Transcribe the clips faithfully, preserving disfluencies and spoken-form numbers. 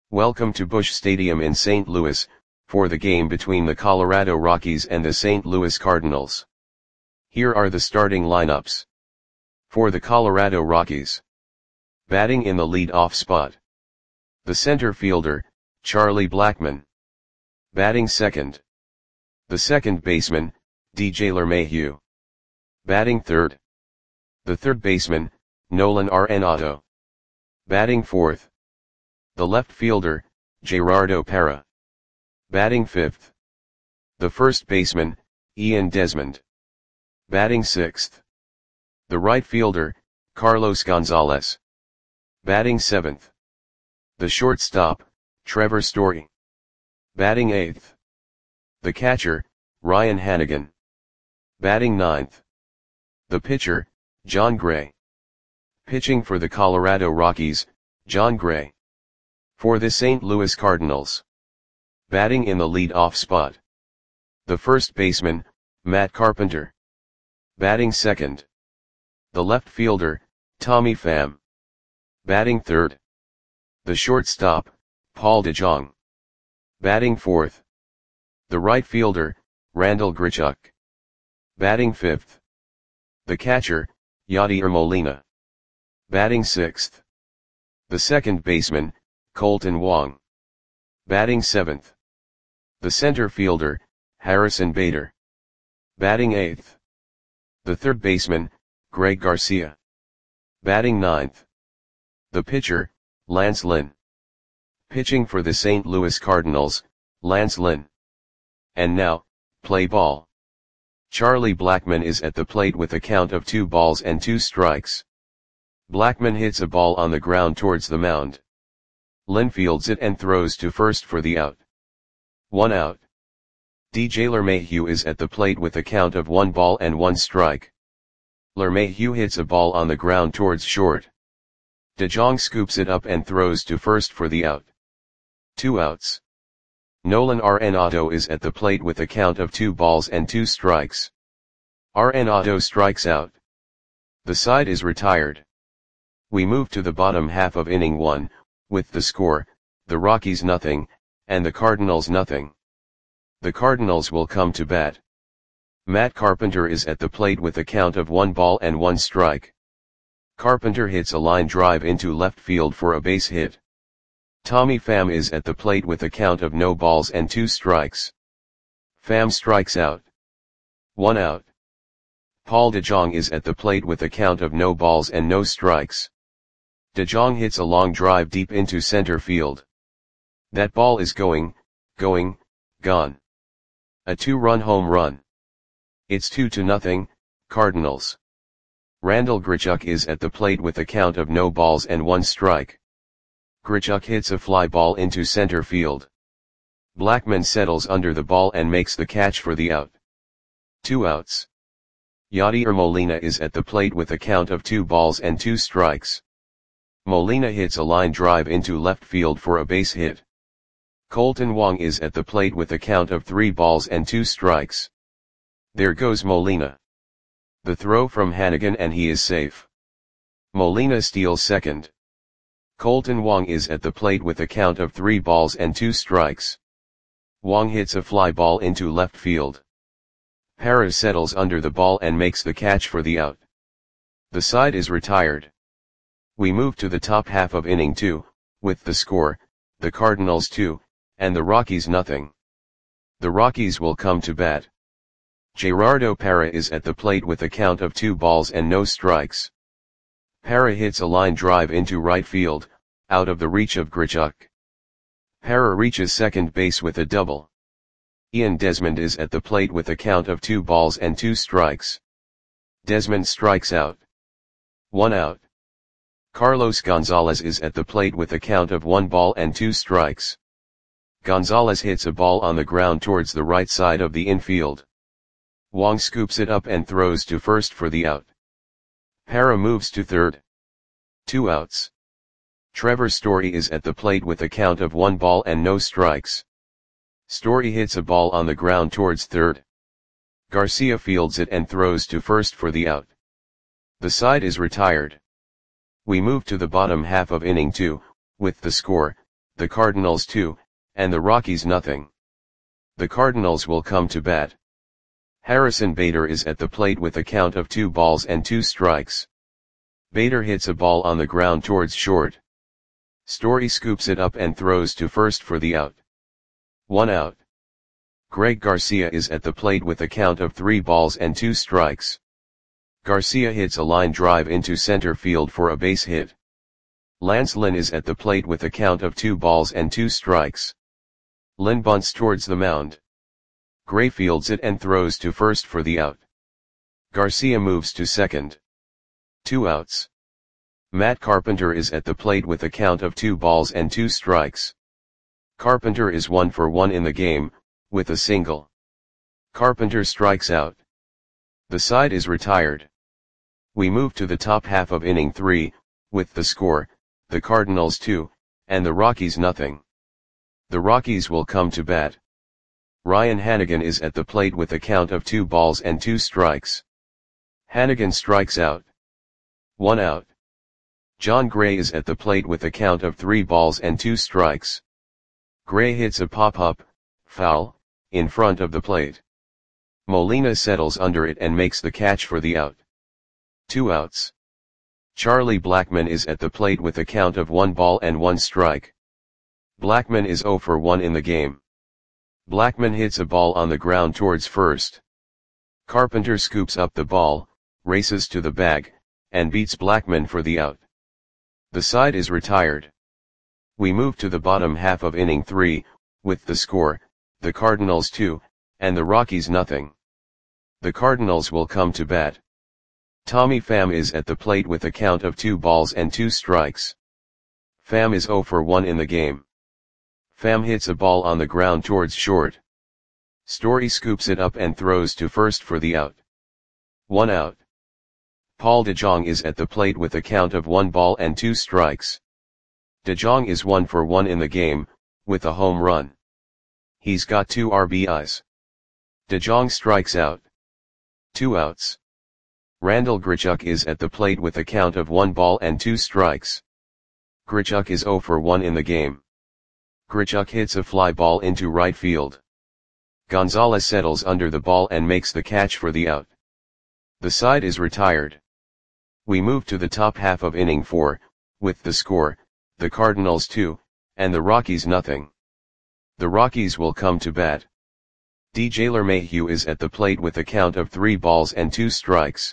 Welcome to Busch Stadium in Saint Louis, for the game between the Colorado Rockies and the Saint Louis Cardinals. Here are the starting lineups. For the Colorado Rockies. Batting in the lead-off spot. The center fielder, Charlie Blackmon. Batting second. The second baseman, D J LeMahieu. Batting third. The third baseman, Nolan Arenado. Batting fourth. The left fielder, Gerardo Parra. Batting fifth. The first baseman, Ian Desmond. Batting sixth. The right fielder, Carlos Gonzalez. Batting seventh. The shortstop, Trevor Story. Batting eighth. The catcher, Ryan Hanigan. Batting ninth. The pitcher, Jon Gray. Pitching for the Colorado Rockies, Jon Gray. For the Saint Louis Cardinals. Batting in the lead-off spot. The first baseman, Matt Carpenter. Batting second. The left fielder, Tommy Pham. Batting third. The shortstop, Paul DeJong. Batting fourth. The right fielder, Randal Grichuk. Batting fifth. The catcher, Yadier Molina. Batting sixth. The second baseman, Kolten Wong. Batting seventh. The center fielder, Harrison Bader. Batting eighth. The third baseman, Greg Garcia. Batting ninth. The pitcher, Lance Lynn. Pitching for the Saint Louis Cardinals, Lance Lynn. And now, play ball. Charlie Blackmon is at the plate with a count of two balls and two strikes. Blackmon hits a ball on the ground towards the mound. Lynn fields it and throws to first for the out. One out. D J LeMahieu is at the plate with a count of one ball and one strike. LeMahieu hits a ball on the ground towards short. DeJong scoops it up and throws to first for the out. Two outs. Nolan Arenado is at the plate with a count of two balls and two strikes. Arenado strikes out. The side is retired. We move to the bottom half of inning one, with the score, the Rockies nothing, and the Cardinals nothing. The Cardinals will come to bat. Matt Carpenter is at the plate with a count of one ball and one strike. Carpenter hits a line drive into left field for a base hit. Tommy Pham is at the plate with a count of no balls and two strikes. Pham strikes out. One out. Paul DeJong is at the plate with a count of no balls and no strikes. DeJong hits a long drive deep into center field. That ball is going, going, gone. A two-run home run. It's two to nothing, Cardinals. Randal Grichuk is at the plate with a count of no balls and one strike. Grichuk hits a fly ball into center field. Blackmon settles under the ball and makes the catch for the out. Two outs. Yadier Molina is at the plate with a count of two balls and two strikes. Molina hits a line drive into left field for a base hit. Kolten Wong is at the plate with a count of three balls and two strikes. There goes Molina. The throw from Hanigan and he is safe. Molina steals second. Kolten Wong is at the plate with a count of three balls and two strikes. Wong hits a fly ball into left field. Parra settles under the ball and makes the catch for the out. The side is retired. We move to the top half of inning two, with the score, the Cardinals two, and the Rockies nothing. The Rockies will come to bat. Gerardo Parra is at the plate with a count of two balls and no strikes. Parra hits a line drive into right field, out of the reach of Grichuk. Parra reaches second base with a double. Ian Desmond is at the plate with a count of two balls and two strikes. Desmond strikes out. One out. Carlos Gonzalez is at the plate with a count of one ball and two strikes. Gonzalez hits a ball on the ground towards the right side of the infield. Wong scoops it up and throws to first for the out. Parra moves to third. Two outs. Trevor Story is at the plate with a count of one ball and no strikes. Story hits a ball on the ground towards third. Garcia fields it and throws to first for the out. The side is retired. We move to the bottom half of inning two, with the score, the Cardinals two, and the Rockies nothing. The Cardinals will come to bat. Harrison Bader is at the plate with a count of two balls and two strikes. Bader hits a ball on the ground towards short. Story scoops it up and throws to first for the out. One out. Greg Garcia is at the plate with a count of three balls and two strikes. Garcia hits a line drive into center field for a base hit. Lance Lynn is at the plate with a count of two balls and two strikes. Lynn bunts towards the mound. Gray fields it and throws to first for the out. Garcia moves to second. Two outs. Matt Carpenter is at the plate with a count of two balls and two strikes. Carpenter is one for one in the game, with a single. Carpenter strikes out. The side is retired. We move to the top half of inning three, with the score, the Cardinals two, and the Rockies nothing. The Rockies will come to bat. Ryan Hanigan is at the plate with a count of two balls and two strikes. Hanigan strikes out. One out. John Gray is at the plate with a count of three balls and two strikes. Gray hits a pop-up, foul, in front of the plate. Molina settles under it and makes the catch for the out. Two outs. Charlie Blackmon is at the plate with a count of one ball and one strike. Blackmon is zero for one in the game. Blackmon hits a ball on the ground towards first. Carpenter scoops up the ball, races to the bag, and beats Blackmon for the out. The side is retired. We move to the bottom half of inning three, with the score, the Cardinals two, and the Rockies nothing. The Cardinals will come to bat. Tommy Pham is at the plate with a count of two balls and two strikes. Pham is zero for one in the game. Pham hits a ball on the ground towards short. Story scoops it up and throws to first for the out. One out. Paul DeJong is at the plate with a count of one ball and two strikes. DeJong is one for one in the game, with a home run. He's got two R B Is. DeJong strikes out. Two outs. Randal Grichuk is at the plate with a count of one ball and two strikes. Grichuk is zero for one in the game. Grichuk hits a fly ball into right field. Gonzalez settles under the ball and makes the catch for the out. The side is retired. We move to the top half of inning four, with the score, the Cardinals two, and the Rockies nothing. The Rockies will come to bat. D J LeMahieu is at the plate with a count of three balls and two strikes.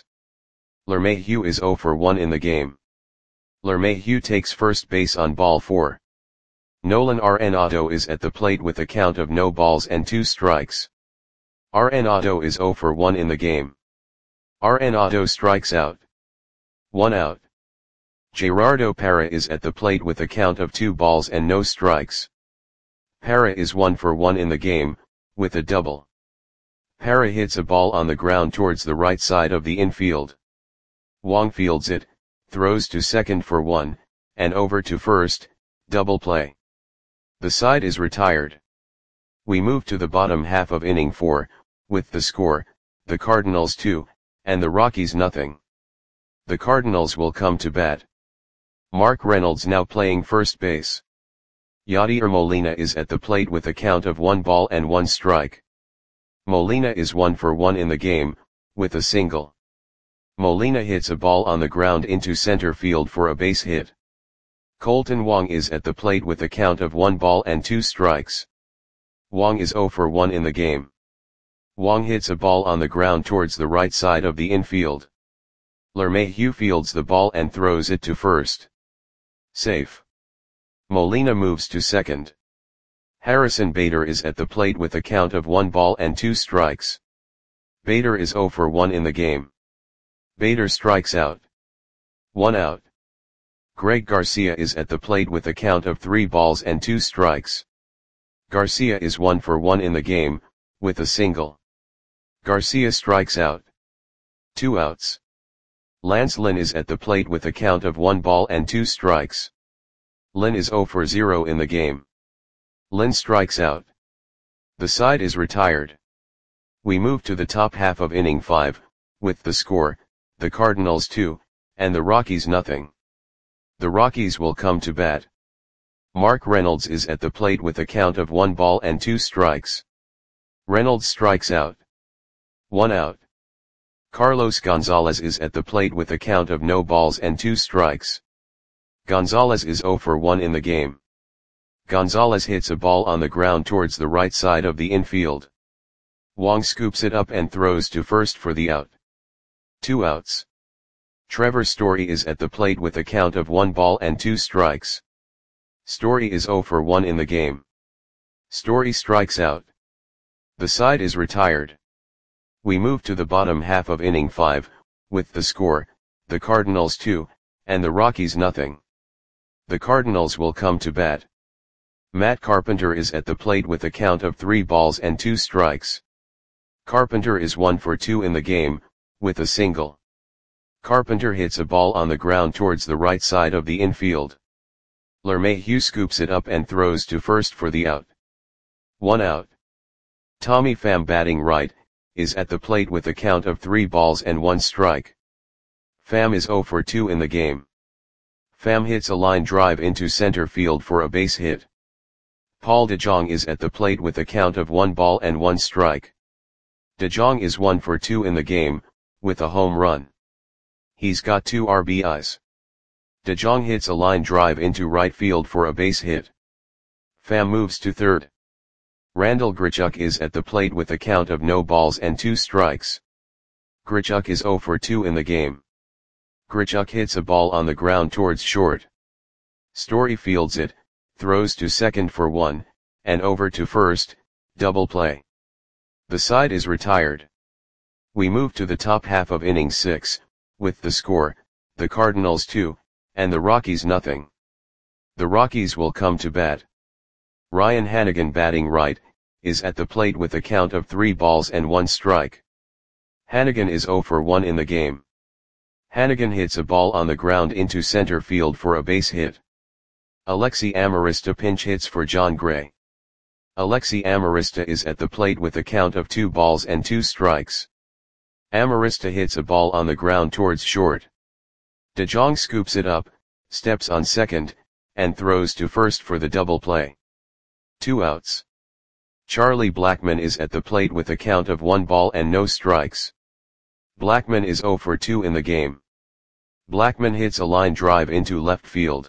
LeMahieu is zero for one in the game. LeMahieu takes first base on ball four. Nolan Arenado is at the plate with a count of no balls and two strikes. Arenado is zero for one in the game. Arenado strikes out. One out. Gerardo Parra is at the plate with a count of two balls and no strikes. Parra is one for one in the game, with a double. Parra hits a ball on the ground towards the right side of the infield. Wong fields it, throws to second for one, and over to first, double play. The side is retired. We move to the bottom half of inning four, with the score, the Cardinals two, and the Rockies nothing. The Cardinals will come to bat. Mark Reynolds now playing first base. Yadier Molina is at the plate with a count of one ball and one strike. Molina is one for one in the game, with a single. Molina hits a ball on the ground into center field for a base hit. Colton Wong is at the plate with a count of one ball and two strikes. Wong is zero for one in the game. Wong hits a ball on the ground towards the right side of the infield. LeMahieu fields the ball and throws it to first. Safe. Molina moves to second. Harrison Bader is at the plate with a count of one ball and two strikes. Bader is zero for one in the game. Bader strikes out. One out. Greg Garcia is at the plate with a count of three balls and two strikes. Garcia is one for one in the game, with a single. Garcia strikes out. Two outs. Lance Lynn is at the plate with a count of one ball and two strikes. Lynn is zero for zero in the game. Lynn strikes out. The side is retired. We move to the top half of inning five, with the score, the Cardinals two, and the Rockies nothing. The Rockies will come to bat. Mark Reynolds is at the plate with a count of one ball and two strikes. Reynolds strikes out. One out. Carlos Gonzalez is at the plate with a count of no balls and two strikes. Gonzalez is zero for one in the game. Gonzalez hits a ball on the ground towards the right side of the infield. Wong scoops it up and throws to first for the out. Two outs. Trevor Story is at the plate with a count of one ball and two strikes. Story is zero for one in the game. Story strikes out. The side is retired. We move to the bottom half of inning five, with the score, the Cardinals two, and the Rockies nothing. The Cardinals will come to bat. Matt Carpenter is at the plate with a count of three balls and two strikes. Carpenter is one for two in the game, with a single. Carpenter hits a ball on the ground towards the right side of the infield. LeMahieu scoops it up and throws to first for the out. One out. Tommy Pham, batting right, is at the plate with a count of three balls and one strike. Pham is zero for two in the game. Pham hits a line drive into center field for a base hit. Paul DeJong is at the plate with a count of one ball and one strike. DeJong is one for two in the game, with a home run. He's got two R B Is. DeJong hits a line drive into right field for a base hit. Pham moves to third. Randal Grichuk is at the plate with a count of no balls and two strikes. Grichuk is zero for two in the game. Grichuk hits a ball on the ground towards short. Story fields it, throws to second for one, and over to first, double play. The side is retired. We move to the top half of inning six, with the score, the Cardinals two, and the Rockies nothing. The Rockies will come to bat. Ryan Hanigan, batting right, is at the plate with a count of three balls and one strike. Hanigan is zero for one in the game. Hanigan hits a ball on the ground into center field for a base hit. Alexi Amarista pinch hits for John Gray. Alexi Amarista is at the plate with a count of two balls and two strikes. Amarista hits a ball on the ground towards short. DeJong scoops it up, steps on second, and throws to first for the double play. Two outs. Charlie Blackmon is at the plate with a count of one ball and no strikes. Blackmon is zero for two in the game. Blackmon hits a line drive into left field.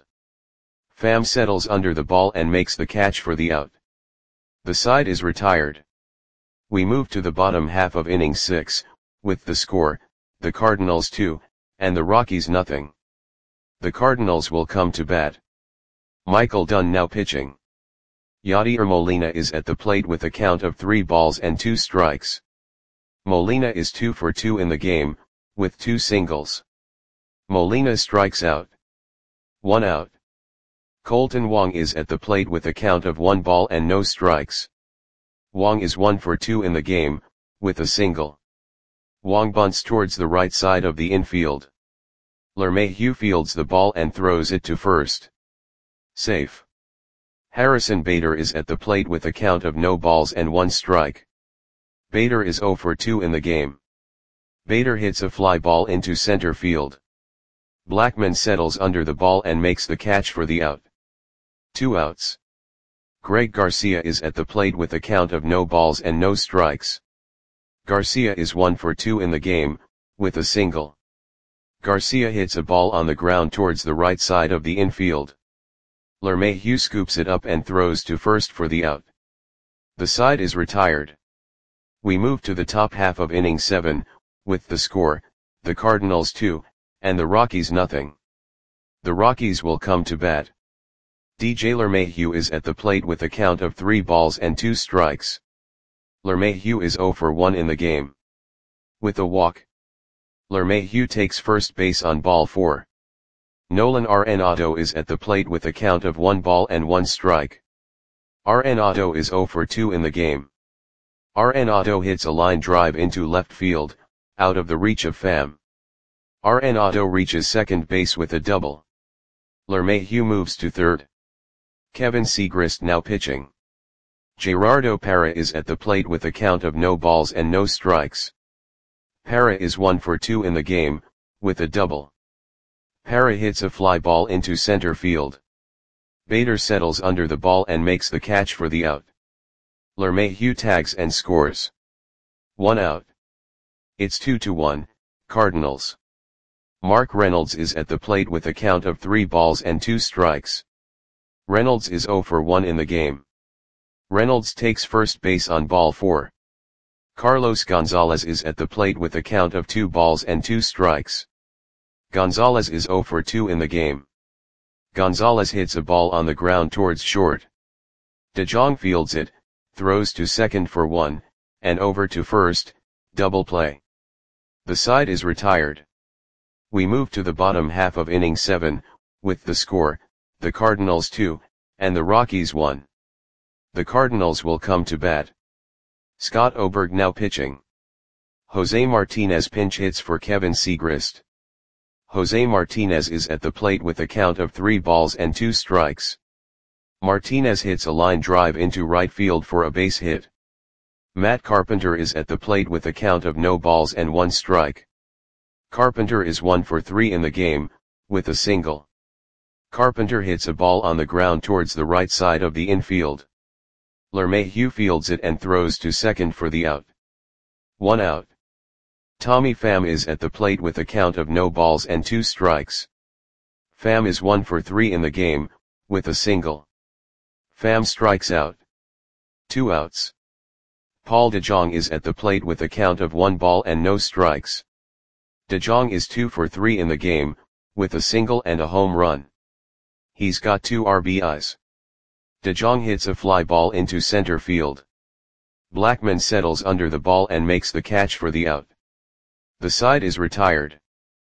Pham settles under the ball and makes the catch for the out. The side is retired. We move to the bottom half of inning six, with the score, the Cardinals two, and the Rockies nothing. The Cardinals will come to bat. Michael Dunn now pitching. Yadier Molina is at the plate with a count of three balls and two strikes. Molina is two for two in the game, with two singles. Molina strikes out. One out. Colton Wong is at the plate with a count of one ball and no strikes. Wong is one for two in the game, with a single. Wong bunts towards the right side of the infield. LeMahieu fields the ball and throws it to first. Safe. Harrison Bader is at the plate with a count of no balls and one strike. Bader is zero for two in the game. Bader hits a fly ball into center field. Blackmon settles under the ball and makes the catch for the out. Two outs. Greg Garcia is at the plate with a count of no balls and no strikes. Garcia is one for two in the game, with a single. Garcia hits a ball on the ground towards the right side of the infield. LeMahieu scoops it up and throws to first for the out. The side is retired. We move to the top half of inning seven, with the score, the Cardinals two, and the Rockies nothing. The Rockies will come to bat. D J LeMahieu is at the plate with a count of three balls and two strikes. LeMahieu is zero for one in the game. With a walk. LeMahieu takes first base on ball four. Nolan Arenado is at the plate with a count of one ball and one strike. Arenado is zero for two in the game. Arenado hits a line drive into left field, out of the reach of Pham. Arenado reaches second base with a double. LeMahieu moves to third. Kevin Segrist now pitching. Gerardo Parra is at the plate with a count of no balls and no strikes. Parra is one for two in the game, with a double. Parra hits a fly ball into center field. Bader settles under the ball and makes the catch for the out. LeMahieu tags and scores. One out. It's two to one, Cardinals. Mark Reynolds is at the plate with a count of three balls and two strikes. Reynolds is zero for one in the game. Reynolds takes first base on ball four. Carlos Gonzalez is at the plate with a count of two balls and two strikes. Gonzalez is zero for two in the game. Gonzalez hits a ball on the ground towards short. DeJong fields it, throws to second for one, and over to first, double play. The side is retired. We move to the bottom half of inning seven, with the score, the Cardinals two, and the Rockies one. The Cardinals will come to bat. Scott Oberg now pitching. Jose Martinez pinch hits for Kevin Segrist. Jose Martinez is at the plate with a count of three balls and two strikes. Martinez hits a line drive into right field for a base hit. Matt Carpenter is at the plate with a count of no balls and one strike. Carpenter is one for three in the game, with a single. Carpenter hits a ball on the ground towards the right side of the infield. LeMahieu fields it and throws to second for the out. One out. Tommy Pham is at the plate with a count of no balls and two strikes. Pham is one for three in the game, with a single. Pham strikes out. Two outs. Paul DeJong is at the plate with a count of one ball and no strikes. DeJong is two for three in the game, with a single and a home run. He's got two R B Is. DeJong hits a fly ball into center field. Blackman settles under the ball and makes the catch for the out. The side is retired.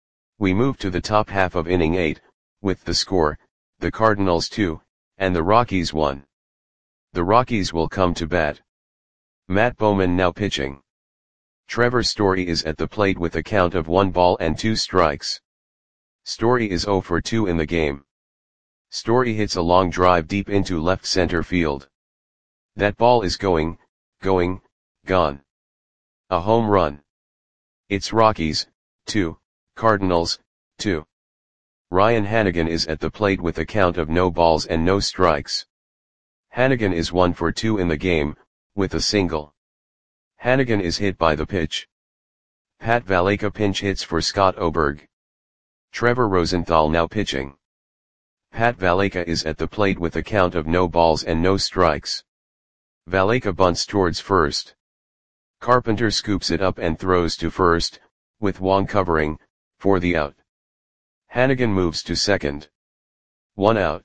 We move to the top half of inning eight, with the score, the Cardinals two, and the Rockies one. The Rockies will come to bat. Matt Bowman now pitching. Trevor Story is at the plate with a count of one ball and two strikes. Story is zero for two in the game. Story hits a long drive deep into left center field. That ball is going, going, gone. A home run. It's Rockies, two, Cardinals, two. Ryan Hanigan is at the plate with a count of no balls and no strikes. Hanigan is one for two in the game, with a single. Hanigan is hit by the pitch. Pat Valaika pinch hits for Scott Oberg. Trevor Rosenthal now pitching. Pat Valaika is at the plate with a count of no balls and no strikes. Valaika bunts towards first. Carpenter scoops it up and throws to first, with Wong covering, for the out. Hanigan moves to second. One out.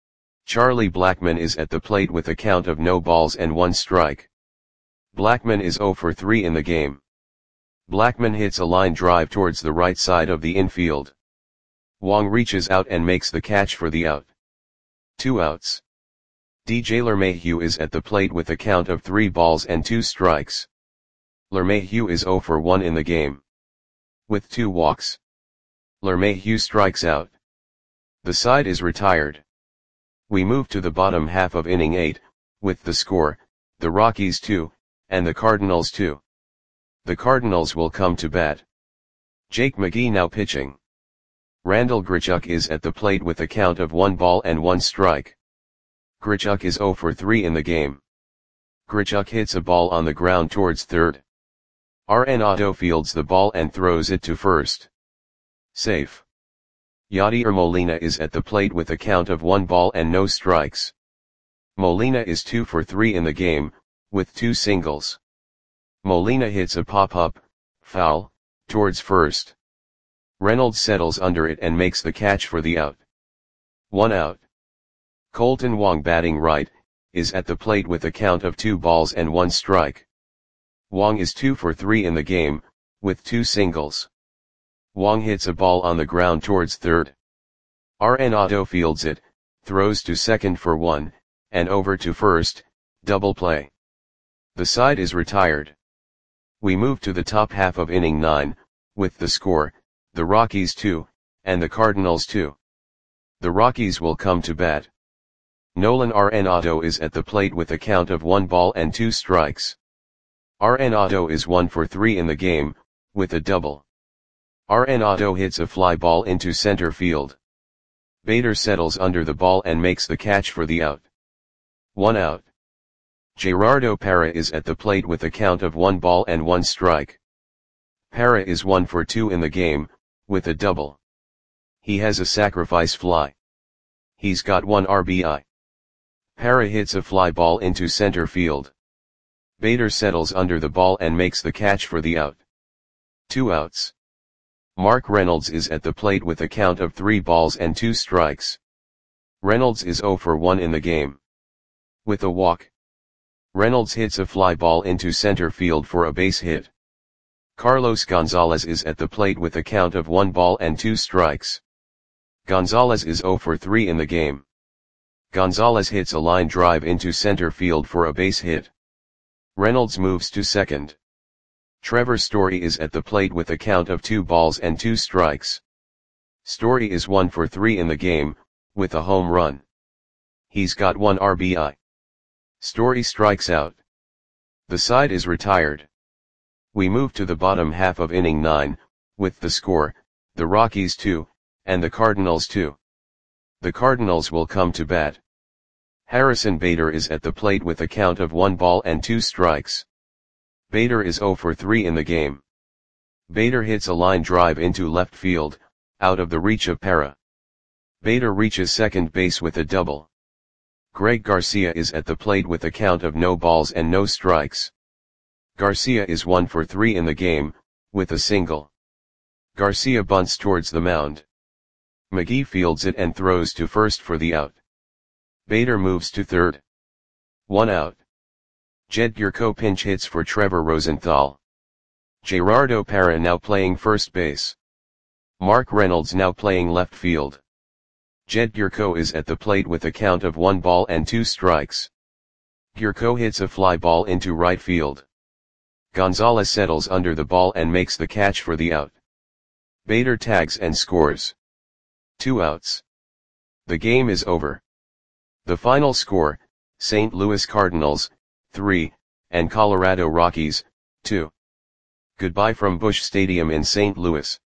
Charlie Blackman is at the plate with a count of no balls and one strike. Blackman is zero for three in the game. Blackman hits a line drive towards the right side of the infield. Wong reaches out and makes the catch for the out. Two outs. D J LeMahieu is at the plate with a count of three balls and two strikes. LeMahieu is zero for one in the game. With two walks. LeMahieu strikes out. The side is retired. We move to the bottom half of inning eight, with the score, the Rockies two, and the Cardinals two. The Cardinals will come to bat. Jake McGee now pitching. Randall Grichuk is at the plate with a count of one ball and one strike. Grichuk is zero for three in the game. Grichuk hits a ball on the ground towards third. Arenado fields the ball and throws it to first. Safe. Yadier Molina is at the plate with a count of one ball and no strikes. Molina is two for three in the game, with two singles. Molina hits a pop-up, foul, towards first. Reynolds settles under it and makes the catch for the out. One out. Colton Wong batting right, is at the plate with a count of two balls and one strike. Wong is two for three in the game, with two singles. Wong hits a ball on the ground towards third. Arenado fields it, throws to second for one, and over to first, double play. The side is retired. We move to the top half of inning nine, with the score, the Rockies two, and the Cardinals two. The Rockies will come to bat. Nolan Arenado is at the plate with a count of one ball and two strikes. Arenado is one for three in the game, with a double. Arenado hits a fly ball into center field. Bader settles under the ball and makes the catch for the out. One out. Gerardo Parra is at the plate with a count of one ball and one strike. Parra is one for two in the game, with a double. He has a sacrifice fly. He's got one R B I. Parra hits a fly ball into center field. Bader settles under the ball and makes the catch for the out. Two outs. Mark Reynolds is at the plate with a count of three balls and two strikes. Reynolds is zero for one in the game. With a walk. Reynolds hits a fly ball into center field for a base hit. Carlos Gonzalez is at the plate with a count of one ball and two strikes. Gonzalez is zero for three in the game. Gonzalez hits a line drive into center field for a base hit. Reynolds moves to second. Trevor Story is at the plate with a count of two balls and two strikes. Story is one for three in the game, with a home run. He's got one R B I. Story strikes out. The side is retired. We move to the bottom half of inning nine, with the score, the Rockies two, and the Cardinals two. The Cardinals will come to bat. Harrison Bader is at the plate with a count of one ball and two strikes. Bader is zero for three in the game. Bader hits a line drive into left field, out of the reach of Parra. Bader reaches second base with a double. Greg Garcia is at the plate with a count of no balls and no strikes. Garcia is one for three in the game, with a single. Garcia bunts towards the mound. McGee fields it and throws to first for the out. Bader moves to third. One out. Jed Gurko pinch hits for Trevor Rosenthal. Gerardo Parra now playing first base. Mark Reynolds now playing left field. Jed Gurko is at the plate with a count of one ball and two strikes. Gurko hits a fly ball into right field. Gonzalez settles under the ball and makes the catch for the out. Bader tags and scores. Two outs. The game is over. The final score, Saint Louis Cardinals, three, and Colorado Rockies, two. Goodbye from Busch Stadium in Saint Louis.